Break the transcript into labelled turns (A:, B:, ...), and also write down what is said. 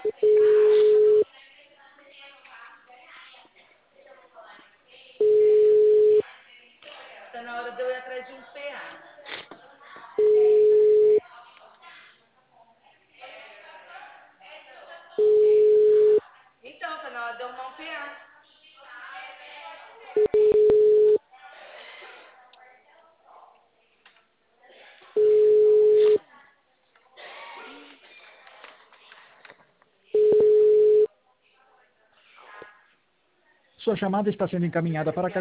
A: Está na hora de eu ir atrás de um PA. Então, está na hora de eu arrumar um PA.
B: Sua chamada está sendo encaminhada para a